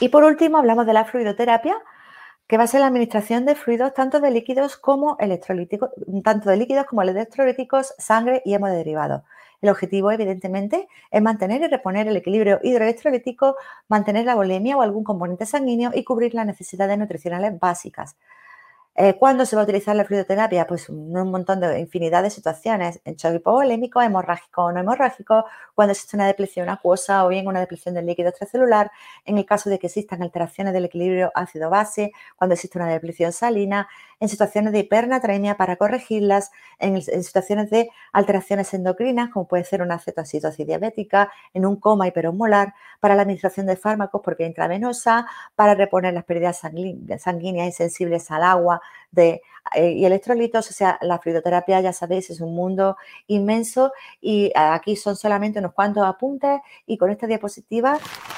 Y por último, hablamos de la fluidoterapia, que va a ser la administración de fluidos tanto de líquidos como electrolíticos, sangre y hemoderivados. El objetivo, evidentemente, es mantener y reponer el equilibrio hidroelectrolítico, mantener la volemia o algún componente sanguíneo y cubrir las necesidades nutricionales básicas. ¿Cuándo se va a utilizar la fluidoterapia? Pues un montón de infinidad de situaciones, en shock hipovolémico, hemorrágico o no hemorrágico, cuando existe una depleción acuosa o bien una depleción del líquido extracelular, en el caso de que existan alteraciones del equilibrio ácido-base, cuando existe una depleción salina, en situaciones de hipernatremia para corregirlas, en situaciones de alteraciones endocrinas, como puede ser una cetoacidosis diabética, en un coma hiperosmolar, para la administración de fármacos por vía intravenosa, para reponer las pérdidas sanguíneas insensibles al agua y electrolitos. O sea, la fluidoterapia, ya sabéis, es un mundo inmenso y aquí son solamente unos cuantos apuntes y con esta diapositiva